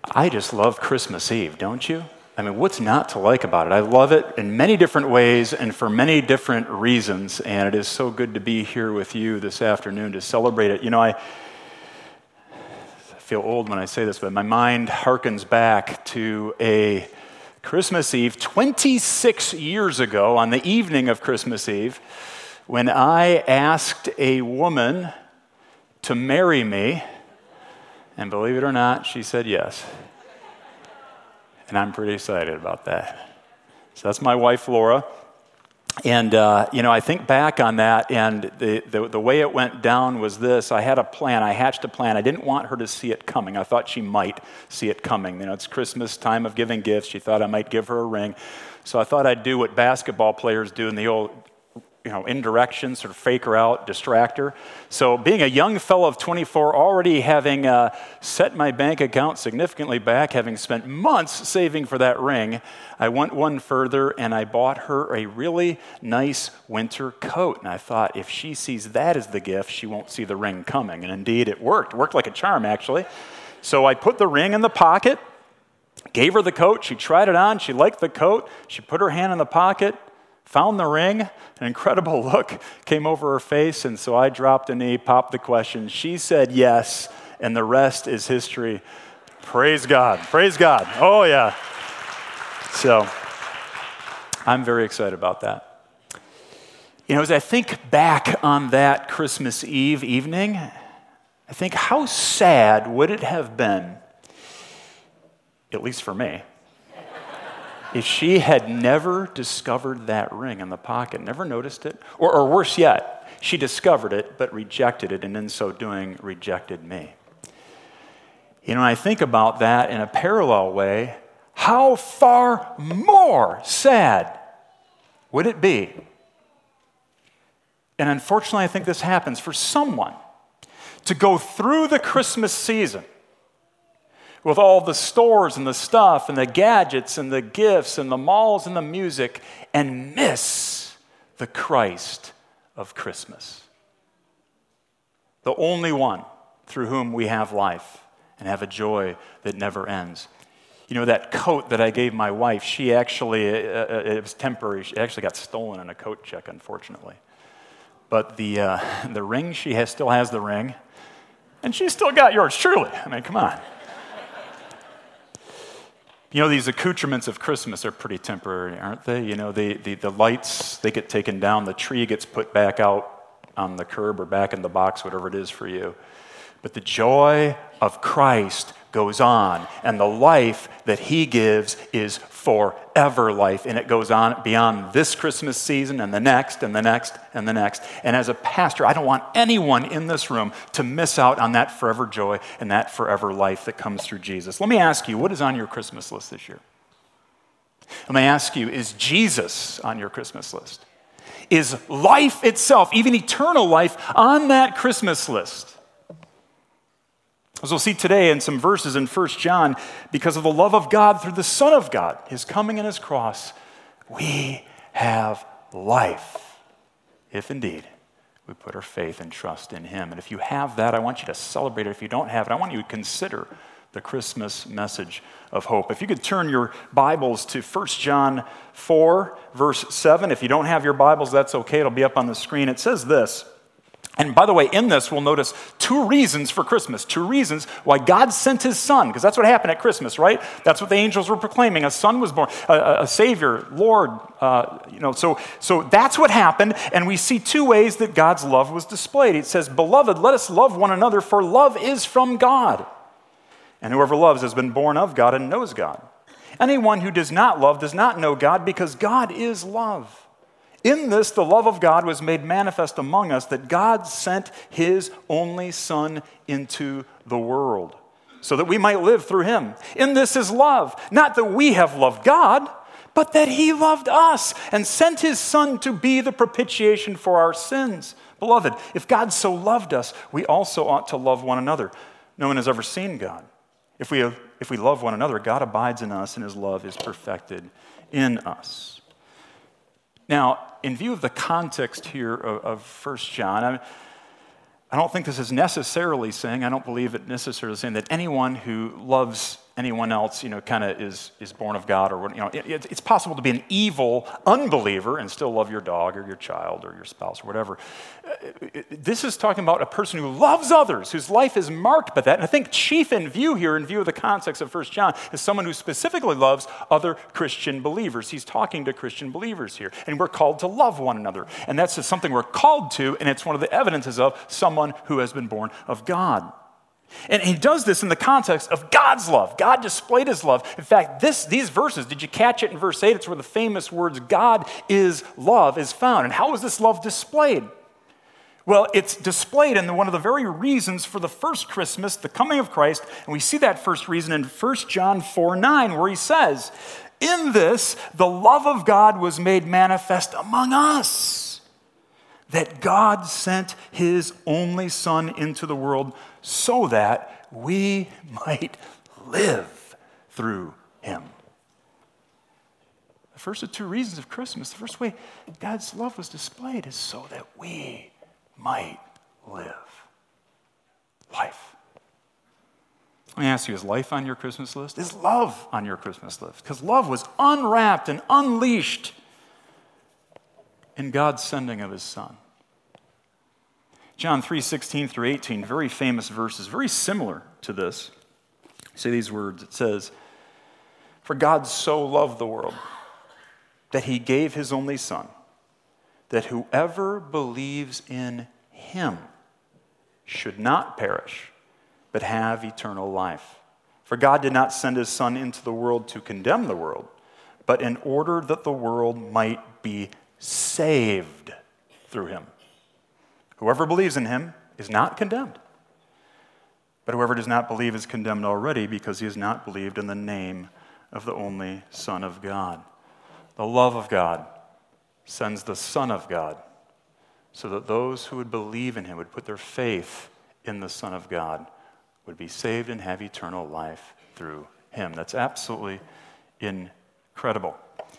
I just love Christmas Eve, don't you? I mean, what's not to like about it? I love it in many different ways and for many different reasons, and it is so good to be here with you this afternoon to celebrate it. You know, I feel old when I say this, but my mind harkens back to a Christmas Eve 26 years ago, on the evening of Christmas Eve, when I asked a woman to marry me, and believe it or not, she said yes. And I'm pretty excited about that. So that's my wife, Laura. And, I think back on that, and the way it went down was this. I had a plan. I hatched a plan. I didn't want her to see it coming. I thought she might see it coming. You know, it's Christmas, time of giving gifts. She thought I might give her a ring. So I thought I'd do what basketball players do in the old, indirection, sort of fake her out, distract her. So being a young fellow of 24, already having set my bank account significantly back, having spent months saving for that ring, I went one further and I bought her a really nice winter coat. And I thought, if she sees that as the gift, she won't see the ring coming. And indeed, it worked. It worked like a charm, actually. So I put the ring in the pocket, gave her the coat. She tried it on. She liked the coat. She put her hand in the pocket, found the ring. An incredible look came over her face, and so I dropped a knee, popped the question. She said yes, and the rest is history. Praise God. Praise God. Oh, yeah. So I'm very excited about that. As I think back on that Christmas Eve evening, I think, how sad would it have been, at least for me, if she had never discovered that ring in the pocket, never noticed it, or worse yet, she discovered it but rejected it, and in so doing rejected me. I think about that in a parallel way. How far more sad would it be? And unfortunately, I think this happens for someone to go through the Christmas season with all the stores and the stuff and the gadgets and the gifts and the malls and the music, and miss the Christ of Christmas. The only one through whom we have life and have a joy that never ends. That coat that I gave my wife, she actually, it was temporary. She actually got stolen in a coat check, unfortunately. But the ring, still has the ring, and she's still got yours, truly. I mean, come on. These accoutrements of Christmas are pretty temporary, aren't they? The lights, they get taken down. The tree gets put back out on the curb or back in the box, whatever it is for you. But the joy of Christ goes on, and the life that he gives is forever life, and it goes on beyond this Christmas season and the next and the next and the next. And as a pastor, I don't want anyone in this room to miss out on that forever joy and that forever life that comes through Jesus. Let me ask you, what is on your Christmas list this year? Let me ask you, is Jesus on your Christmas list? Is life itself, even eternal life, on that Christmas list? As we'll see today in some verses in 1 John, because of the love of God through the Son of God, his coming and his cross, we have life, if indeed we put our faith and trust in him. And if you have that, I want you to celebrate it. If you don't have it, I want you to consider the Christmas message of hope. If you could turn your Bibles to 1 John 4, verse 7. If you don't have your Bibles, that's okay. It'll be up on the screen. It says this. And by the way, in this, we'll notice two reasons for Christmas, two reasons why God sent his son, because that's what happened at Christmas, right? That's what the angels were proclaiming. A son was born, a Savior, Lord, So that's what happened, and we see two ways that God's love was displayed. It says, "Beloved, let us love one another, for love is from God. And whoever loves has been born of God and knows God. Anyone who does not love does not know God, because God is love. In this, the love of God was made manifest among us, that God sent his only Son into the world, so that we might live through him. In this is love, not that we have loved God, but that he loved us and sent his Son to be the propitiation for our sins. Beloved, if God so loved us, we also ought to love one another. No one has ever seen God. If we love one another, God abides in us, and his love is perfected in us." Now, in view of the context here of 1 John, I don't think this is necessarily saying, I don't believe it necessarily saying that anyone who loves anyone else, kind of is born of God, or it's possible to be an evil unbeliever and still love your dog or your child or your spouse or whatever. This is talking about a person who loves others, whose life is marked by that. And I think chief in view here, in view of the context of 1 John, is someone who specifically loves other Christian believers. He's talking to Christian believers here, and we're called to love one another. And that's just something we're called to, and it's one of the evidences of someone who has been born of God. And he does this in the context of God's love. God displayed his love. In fact, these verses, did you catch it in verse 8? It's where the famous words, God is love, is found. And how is this love displayed? Well, it's displayed in one of the very reasons for the first Christmas, the coming of Christ. And we see that first reason in 1 John 4:9, where he says, in this, the love of God was made manifest among us, that God sent his only Son into the world so that we might live through him. The first of two reasons of Christmas, the first way God's love was displayed is so that we might live life. Let me ask you, is life on your Christmas list? Is love on your Christmas list? Because love was unwrapped and unleashed in God's sending of his Son. John 3:16 through 18, very famous verses, very similar to this. Say these words. It says, for God so loved the world that he gave his only Son, that whoever believes in him should not perish, but have eternal life. For God did not send his Son into the world to condemn the world, but in order that the world might be saved through him. Whoever believes in him is not condemned. But whoever does not believe is condemned already because he has not believed in the name of the only Son of God. The love of God sends the Son of God so that those who would believe in him, would put their faith in the Son of God, would be saved and have eternal life through him. That's absolutely incredible.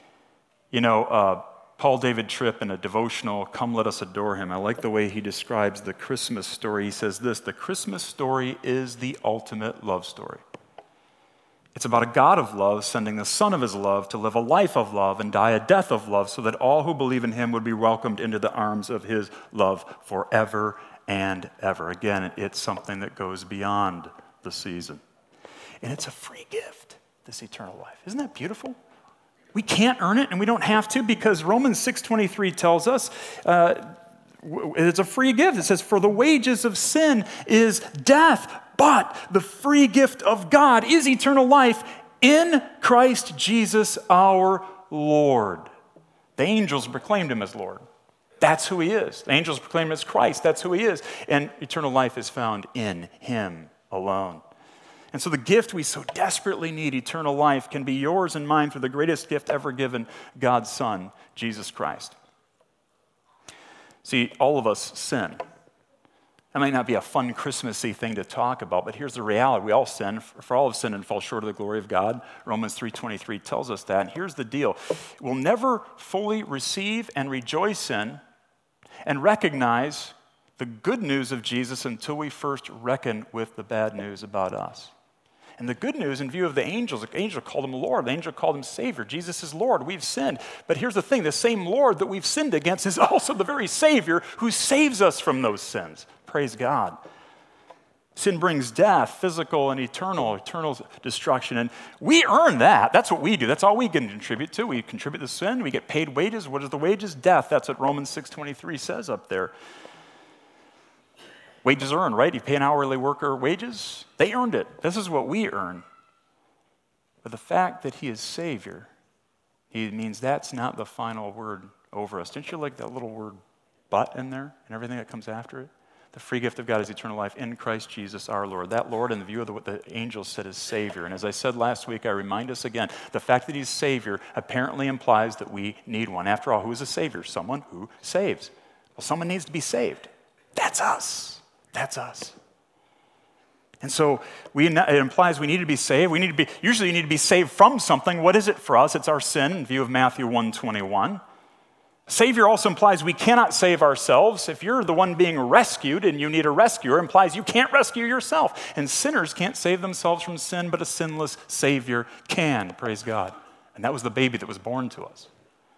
Paul David Tripp in a devotional, Come Let Us Adore Him, I like the way he describes the Christmas story. He says this, the Christmas story is the ultimate love story. It's about a God of love sending the Son of his love to live a life of love and die a death of love so that all who believe in him would be welcomed into the arms of his love forever and ever. Again, it's something that goes beyond the season. And it's a free gift, this eternal life. Isn't that beautiful? We can't earn it, and we don't have to, because Romans 6:23 tells us it's a free gift. It says, for the wages of sin is death, but the free gift of God is eternal life in Christ Jesus our Lord. The angels proclaimed him as Lord. That's who he is. The angels proclaimed him as Christ. That's who he is. And eternal life is found in him alone. And so the gift we so desperately need, eternal life, can be yours and mine through the greatest gift ever given, God's Son, Jesus Christ. See, all of us sin. That might not be a fun Christmassy thing to talk about, but here's the reality. We all sin, for all have sinned and fall short of the glory of God. Romans 3:23 tells us that. And here's the deal. We'll never fully receive and rejoice in and recognize the good news of Jesus until we first reckon with the bad news about us. And the good news, in view of the angels called him Lord, the angel called him Savior. Jesus is Lord. We've sinned. But here's the thing, the same Lord that we've sinned against is also the very Savior who saves us from those sins. Praise God. Sin brings death, physical and eternal destruction. And we earn that. That's what we do. That's all we can contribute to. We contribute to sin. We get paid wages. What is the wages? Death. That's what Romans 6:23 says up there. Wages are earned, right? You pay an hourly worker wages. They earned it. This is what we earn. But the fact that he is Savior, he means that's not the final word over us. Didn't you like that little word but in there and everything that comes after it? The free gift of God is eternal life in Christ Jesus our Lord. That Lord, in the view of what the angels said, is Savior. And as I said last week, I remind us again, the fact that he's Savior apparently implies that we need one. After all, who is a Savior? Someone who saves. Well, someone needs to be saved. That's us. That's us. And so it implies we need to be saved. Usually you need to be saved from something. What is it for us? It's our sin in view of Matthew 1:21. Savior also implies we cannot save ourselves. If you're the one being rescued and you need a rescuer, it implies you can't rescue yourself. And sinners can't save themselves from sin, but a sinless Savior can, praise God. And that was the baby that was born to us.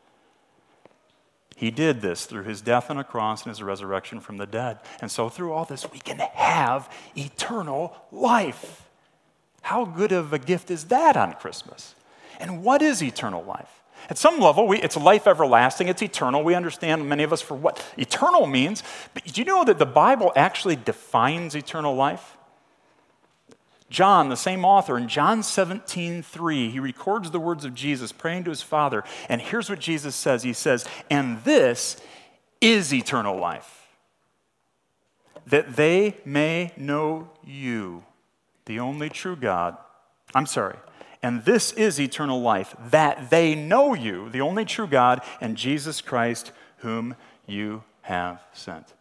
He did this through his death on a cross and his resurrection from the dead. And so through all this, we can have eternal life. How good of a gift is that on Christmas? And what is eternal life? At some level, it's life everlasting, it's eternal. We understand, many of us, for what eternal means. But do you know that the Bible actually defines eternal life? John, the same author, in John 17:3, he records the words of Jesus praying to his Father. And here's what Jesus says. He says, "And this is eternal life, that they may know you, the only true God." And this is eternal life, that they know you, the only true God, and Jesus Christ, whom you have sent.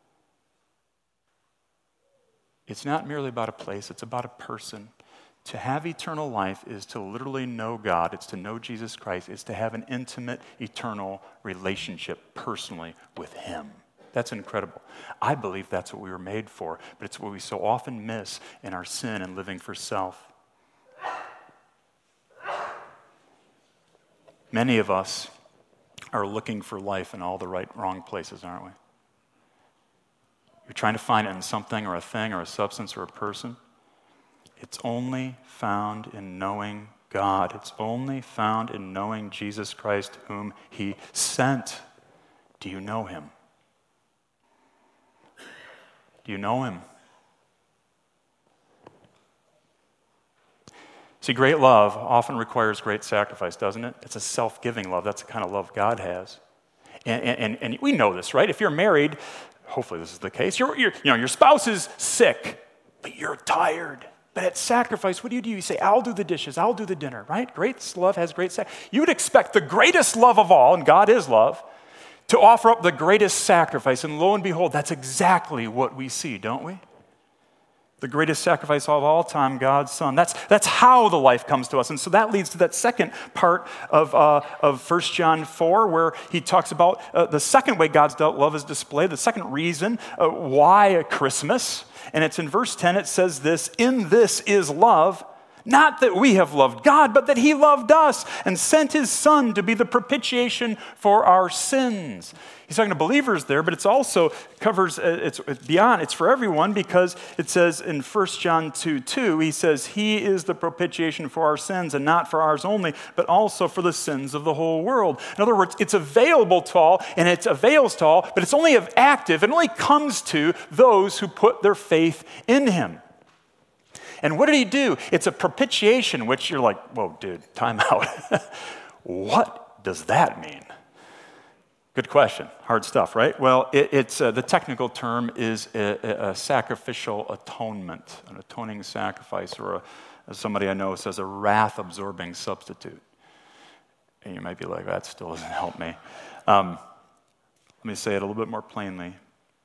It's not merely about a place, it's about a person. To have eternal life is to literally know God. It's to know Jesus Christ. It's to have an intimate, eternal relationship personally with him. That's incredible. I believe that's what we were made for, but it's what we so often miss in our sin and living for self. Many of us are looking for life in all the wrong places, aren't we? You're trying to find it in something or a thing or a substance or a person. It's only found in knowing God. It's only found in knowing Jesus Christ, whom he sent. Do you know him? Do you know him? See, great love often requires great sacrifice, doesn't it? It's a self-giving love. That's the kind of love God has. And we know this, right? If you're married, hopefully this is the case, your spouse is sick, but you're tired. But at sacrifice, what do? You say, I'll do the dishes, I'll do the dinner, right? Great love has great sacrifice. You would expect the greatest love of all, and God is love, to offer up the greatest sacrifice. And lo and behold, that's exactly what we see, don't we? The greatest sacrifice of all time, God's Son. That's how the life comes to us. And so that leads to that second part of 1 John 4, where he talks about the second way God's love is displayed, the second reason why Christmas. And it's in verse 10, it says this, "In this is love, not that we have loved God, but that he loved us and sent his Son to be the propitiation for our sins." He's talking to believers there, but it's also covers, it's beyond, it's for everyone, because it says in 1 John 2:2, he says, "He is the propitiation for our sins, and not for ours only, but also for the sins of the whole world." In other words, it's available to all, and it avails to all, but it's only active, it only comes to those who put their faith in him. And what did he do? It's a propitiation, which you're like, whoa, dude, time out. What does that mean? Good question. Hard stuff, right? Well, it's the technical term is a sacrificial atonement, an atoning sacrifice, or as somebody I know says, a wrath-absorbing substitute. And you might be like, that still doesn't help me. Let me say it a little bit more plainly.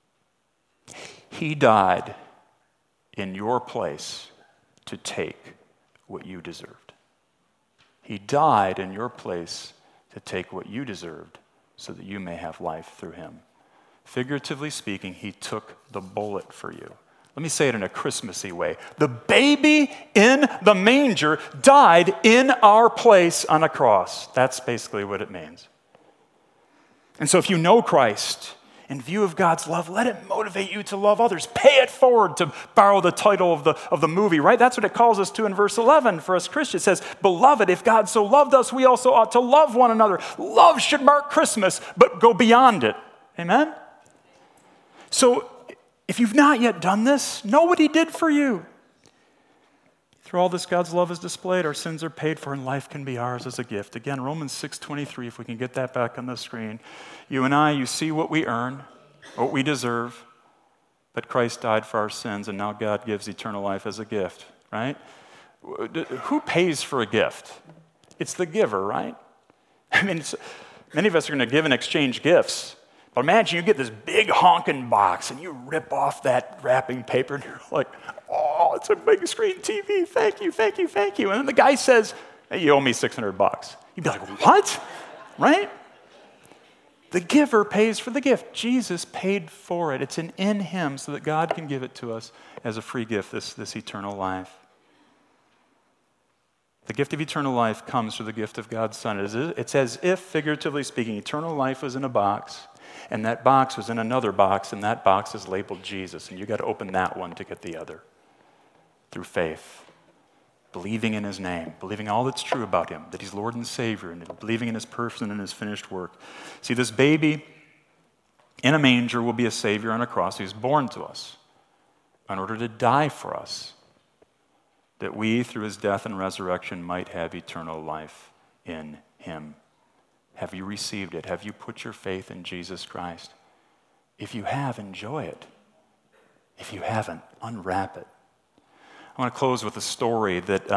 He died in your place to take what you deserved. He died in your place to take what you deserved so that you may have life through him. Figuratively speaking, he took the bullet for you. Let me say it in a Christmassy way. The baby in the manger died in our place on a cross. That's basically what it means. And so if you know Christ, in view of God's love, let it motivate you to love others. Pay it forward, to borrow the title of the movie, right? That's what it calls us to in verse 11 for us Christians. It says, "Beloved, if God so loved us, we also ought to love one another." Love should mark Christmas, but go beyond it. Amen? So if you've not yet done this, know what he did for you. Through all this, God's love is displayed. Our sins are paid for, and life can be ours as a gift. Again, Romans 6:23, if we can get that back on the screen. You and I, you see what we earn, what we deserve, but Christ died for our sins, and now God gives eternal life as a gift, right? Who pays for a gift? It's the giver, right? I mean, many of us are going to give and exchange gifts. But imagine you get this big honking box, and you rip off that wrapping paper, and you're like, oh, it's a big screen TV. Thank you, thank you, thank you. And then the guy says, hey, you owe me $600. You'd be like, what? Right? The giver pays for the gift. Jesus paid for it. It's in him so that God can give it to us as a free gift, this eternal life. The gift of eternal life comes through the gift of God's Son. It's as if, figuratively speaking, eternal life was in a box, and that box was in another box, and that box is labeled Jesus, and you got to open that one to get the other through faith. Believing in his name, believing all that's true about him, that he's Lord and Savior, and believing in his person and his finished work. See, this baby in a manger will be a Savior on a cross. He's born to us in order to die for us, that we, through his death and resurrection, might have eternal life in him. Have you received it? Have you put your faith in Jesus Christ? If you have, enjoy it. If you haven't, unwrap it. I want to close with a story that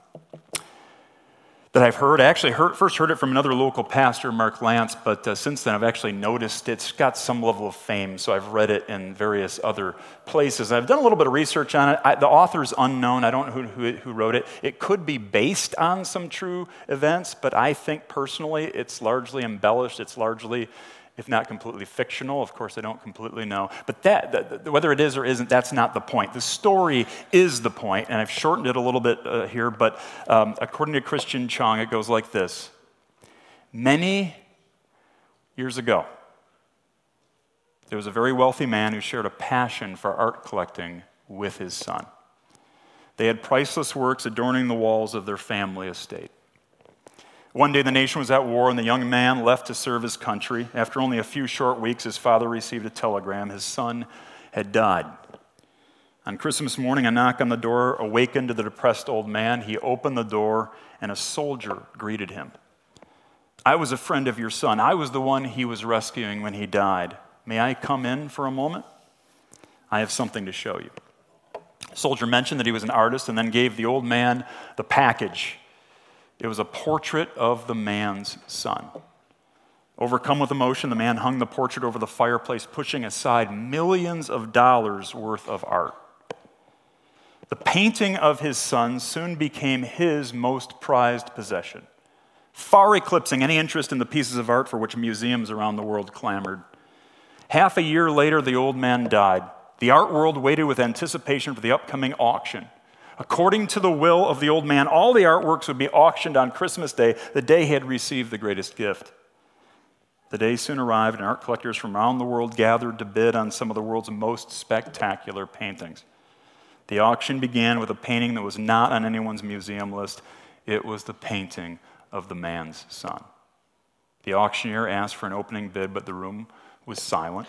I've heard. I actually first heard it from another local pastor, Mark Lance, but since then I've actually noticed it's got some level of fame, so I've read it in various other places. I've done a little bit of research on it. The author's unknown. I don't know who wrote it. It could be based on some true events, but I think personally it's largely embellished. It's largely, if not completely fictional. Of course, I don't completely know. But whether it is or isn't, that's not the point. The story is the point, and I've shortened it a little bit here, but according to Christian Chong, it goes like this. Many years ago, there was a very wealthy man who shared a passion for art collecting with his son. They had priceless works adorning the walls of their family estate. One day the nation was at war and the young man left to serve his country. After only a few short weeks, his father received a telegram. His son had died. On Christmas morning, a knock on the door awakened the depressed old man. He opened the door and a soldier greeted him. I was a friend of your son. I was the one he was rescuing when he died. May I come in for a moment? I have something to show you. The soldier mentioned that he was an artist and then gave the old man the package. It was a portrait of the man's son. Overcome with emotion, the man hung the portrait over the fireplace, pushing aside millions of dollars worth of art. The painting of his son soon became his most prized possession, far eclipsing any interest in the pieces of art for which museums around the world clamored. Half a year later, the old man died. The art world waited with anticipation for the upcoming auction. According to the will of the old man, all the artworks would be auctioned on Christmas Day, the day he had received the greatest gift. The day soon arrived, and art collectors from around the world gathered to bid on some of the world's most spectacular paintings. The auction began with a painting that was not on anyone's museum list. It was the painting of the man's son. The auctioneer asked for an opening bid, but the room was silent.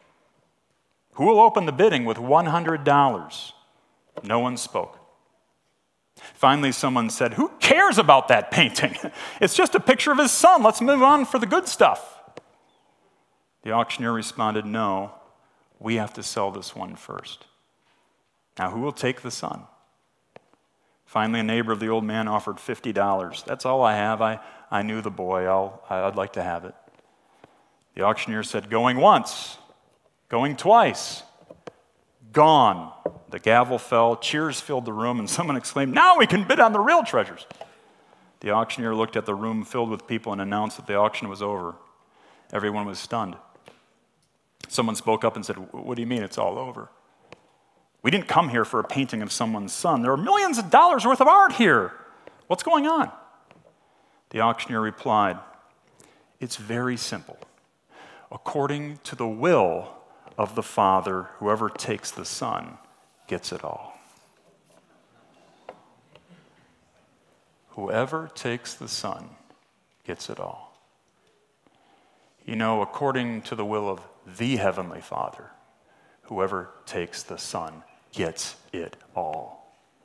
Who will open the bidding with $100? No one spoke. Finally, someone said, who cares about that painting? It's just a picture of his son. Let's move on for the good stuff. The auctioneer responded, no, we have to sell this one first. Now, who will take the son? Finally, a neighbor of the old man offered $50. That's all I have. I knew the boy. I'd like to have it. The auctioneer said, going once, going twice, gone. The gavel fell, cheers filled the room, and someone exclaimed, now we can bid on the real treasures. The auctioneer looked at the room filled with people and announced that the auction was over. Everyone was stunned. Someone spoke up and said, what do you mean it's all over? We didn't come here for a painting of someone's son. There are millions of dollars worth of art here. What's going on? The auctioneer replied, it's very simple. According to the will of the Father, whoever takes the Son gets it all. Whoever takes the Son gets it all. You know, according to the will of the Heavenly Father, whoever takes the Son gets it all.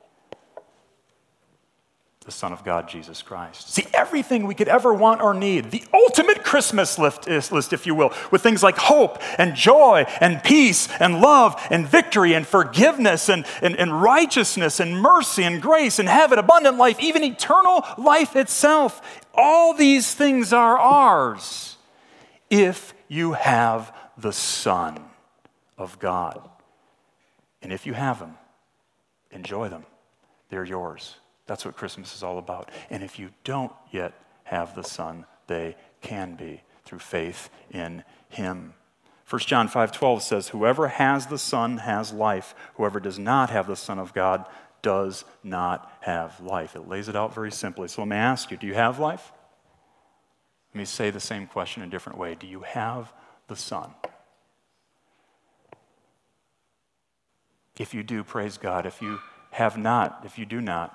The Son of God, Jesus Christ. See, everything we could ever want or need, the ultimate Christmas list, if you will, with things like hope and joy and peace and love and victory and forgiveness and righteousness and mercy and grace and heaven, abundant life, even eternal life itself. All these things are ours if you have the Son of God. And if you have them, enjoy them. They're yours. That's what Christmas is all about. And if you don't yet have the Son, they can be through faith in him. 1 John 5:12 says, whoever has the Son has life. Whoever does not have the Son of God does not have life. It lays it out very simply. So let me ask you, do you have life? Let me say the same question in a different way. Do you have the Son? If you do, praise God. If you have not, if you do not,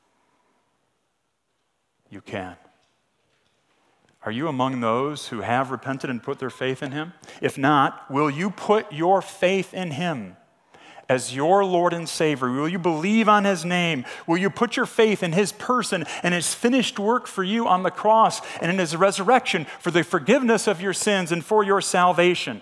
you can. Are you among those who have repented and put their faith in him? If not, will you put your faith in him as your Lord and Savior? Will you believe on his name? Will you put your faith in his person and his finished work for you on the cross and in his resurrection for the forgiveness of your sins and for your salvation?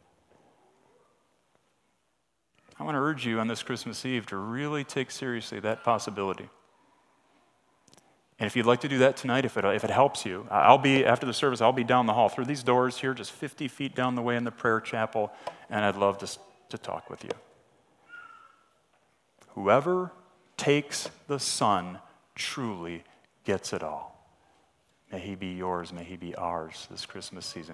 I want to urge you on this Christmas Eve to really take seriously that possibility. And if you'd like to do that tonight, if it helps you, after the service, I'll be down the hall through these doors here, just 50 feet down the way in the prayer chapel, and I'd love to talk with you. Whoever takes the Son truly gets it all. May he be yours, may he be ours this Christmas season.